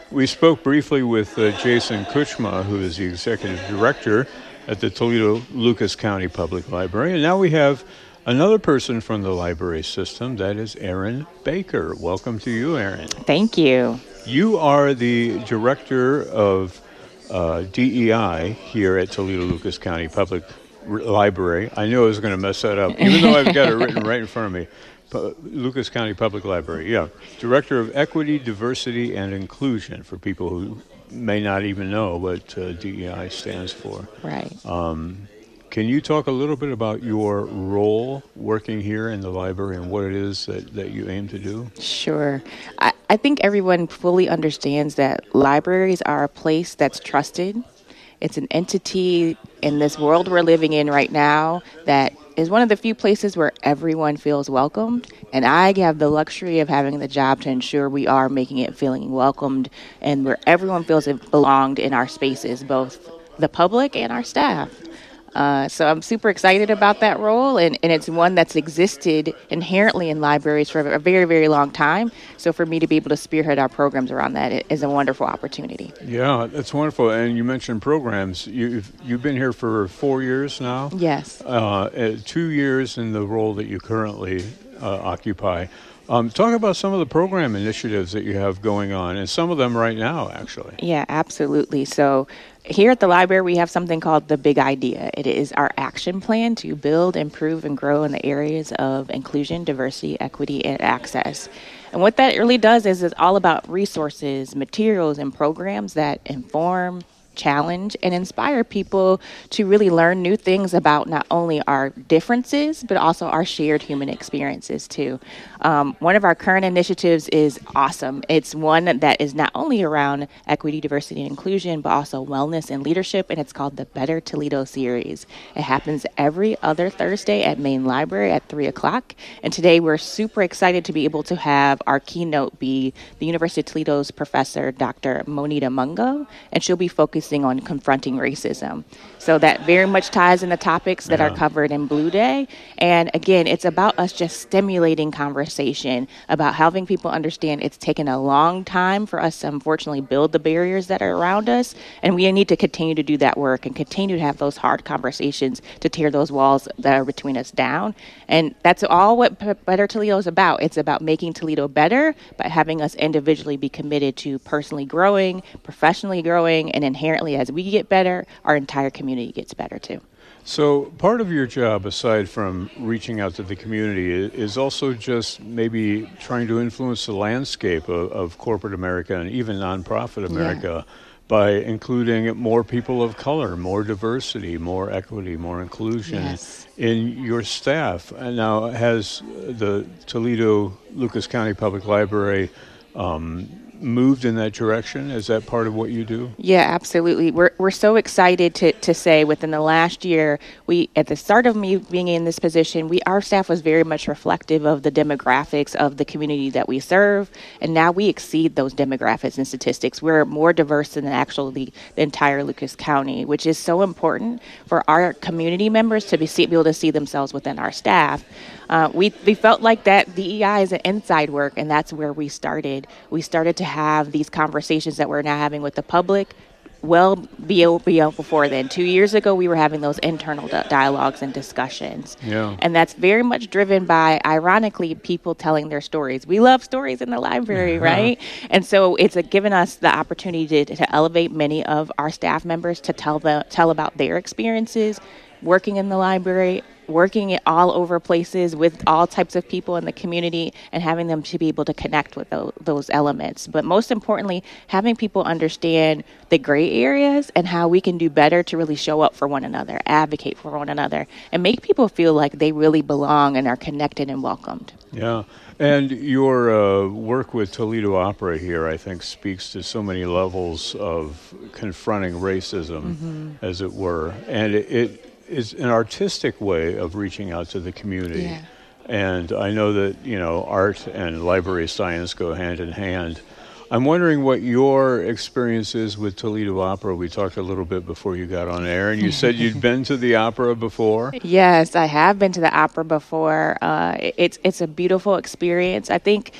We spoke briefly with Jason Kuchma, who is the executive director at the Toledo Lucas County Public Library. And now we have another person from the library system, that is Erin Baker. Welcome to you, Erin. Thank you. You are the director of DEI here at Toledo Lucas County Public Library. I knew I was going to mess that up, even though I've got it written right in front of me. Lucas County Public Library, yeah. Director of Equity, Diversity, and Inclusion, for people who may not even know what DEI stands for. Right. Can you talk a little bit about your role working here in the library and what it is that you aim to do? Sure. I think everyone fully understands that libraries are a place that's trusted. It's an entity in this world we're living in right now that is one of the few places where everyone feels welcomed. And I have the luxury of having the job to ensure we are making it feeling welcomed and where everyone feels it belonged in our spaces, both the public and our staff. So I'm super excited about that role, and it's one that's existed inherently in libraries for a very, very long time. So for me to be able to spearhead our programs around that is a wonderful opportunity. Yeah, that's wonderful. And you mentioned programs. You've been here for 4 years now? Yes. 2 years in the role that you currently occupy. Talk about some of the program initiatives that you have going on, and some of them right now, actually. Yeah, absolutely. So here at the library, we have something called the Big Idea. It is our action plan to build, improve, and grow in the areas of inclusion, diversity, equity, and access. And what that really does is it's all about resources, materials, and programs that inform, challenge, and inspire people to really learn new things about not only our differences, but also our shared human experiences too. One of our current initiatives is awesome. It's one that is not only around equity, diversity, and inclusion, but also wellness and leadership, and it's called the Better Toledo series. It happens every other Thursday at Main Library at 3 o'clock. And today we're super excited to be able to have our keynote be the University of Toledo's professor, Dr. Monita Mungo, and she'll be focusing on confronting racism. So that very much ties in the topics that are covered in Blue Day. And again, it's about us just stimulating conversation, about helping people understand it's taken a long time for us to unfortunately build the barriers that are around us. And we need to continue to do that work and continue to have those hard conversations to tear those walls that are between us down. And that's all what Better Toledo is about. It's about making Toledo better by having us individually be committed to personally growing, professionally growing, and inherently as we get better, our entire community gets better too. So part of your job, aside from reaching out to the community, is also just maybe trying to influence the landscape of corporate America and even nonprofit America by including more people of color, more diversity, more equity, more inclusion in your staff. And now, has the Toledo Lucas County Public Library moved in that direction? Is that part of what you do? Yeah, absolutely. We're so excited to say within the last year, we at the start of me being in this position, our staff was very much reflective of the demographics of the community that we serve, and now we exceed those demographics and statistics. We're more diverse than actually the entire Lucas County, which is so important for our community members to be able to see themselves within our staff. We felt like that DEI is an inside work, and that's where we started. We started to have these conversations that we're now having with the public before then. 2 years ago, we were having those internal dialogues and discussions. Yeah. And that's very much driven by, ironically, people telling their stories. We love stories in the library, right? And so it's given us the opportunity to elevate many of our staff members to tell about their experiences working in the library, working it all over places with all types of people in the community and having them to be able to connect with those elements. But most importantly, having people understand the gray areas and how we can do better to really show up for one another, advocate for one another, and make people feel like they really belong and are connected and welcomed. Yeah. And your work with Toledo Opera here, I think, speaks to so many levels of confronting racism, as it were. And it is an artistic way of reaching out to the community. Yeah. And I know that, art and library science go hand in hand. I'm wondering what your experience is with Toledo Opera. We talked a little bit before you got on air, and you said you'd been to the opera before. Yes, I have been to the opera before. It's a beautiful experience. I think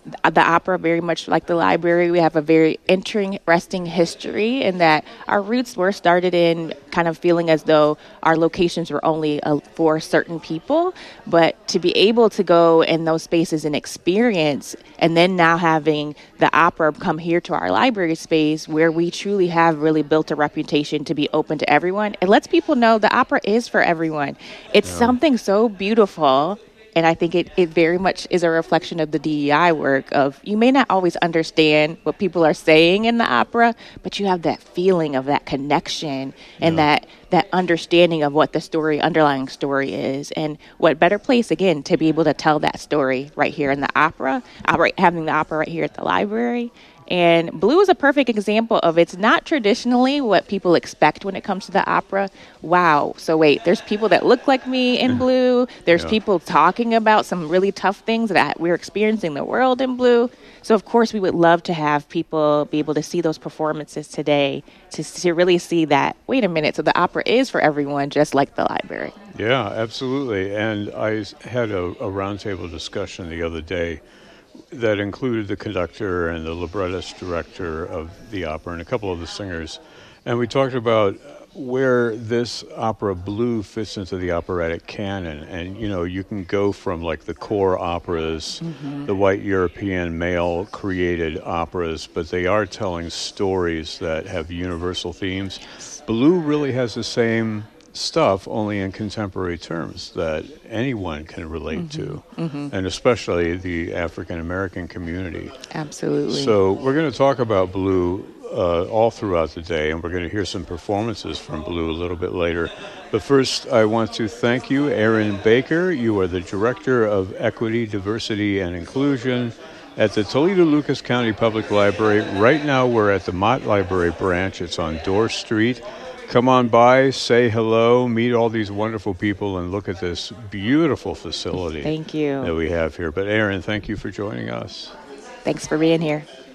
the opera, very much like the library, we have a very interesting history in that our roots were started in kind of feeling as though our locations were only for certain people. But to be able to go in those spaces and experience, and then now having the opera come here to our library space where we truly have really built a reputation to be open to everyone, it lets people know the opera is for everyone. It's something so beautiful. And I think it very much is a reflection of the DEI work of, you may not always understand what people are saying in the opera, but you have that feeling of that connection and that understanding of what the underlying story is. And what better place, again, to be able to tell that story right here in the opera, having the opera right here at the library. And Blue is a perfect example of, it's not traditionally what people expect when it comes to the opera. Wow. So wait, there's people that look like me in Blue. There's people talking about some really tough things that we're experiencing in the world in Blue. So of course we would love to have people be able to see those performances today to really see that, wait a minute, so the opera is for everyone, just like the library. Yeah, absolutely. And I had a roundtable discussion the other day that included the conductor and the librettist director of the opera and a couple of the singers. And we talked about where this opera Blue fits into the operatic canon. And, you know, you can go from like the core operas, the white European male created operas, but they are telling stories that have universal themes. Blue really has the same stuff, only in contemporary terms that anyone can relate to, and especially the African American community. Absolutely. So we're going to talk about Blue all throughout the day, and we're going to hear some performances from Blue a little bit later. But first, I want to thank you, Erin Baker. You are the Director of Equity, Diversity, and Inclusion at the Toledo-Lucas County Public Library. Right now, we're at the Mott Library branch. It's on Dorr Street. Come on by, say hello, meet all these wonderful people, and look at this beautiful facility Thank you. that we have here. But Erin, thank you for joining us. Thanks for being here.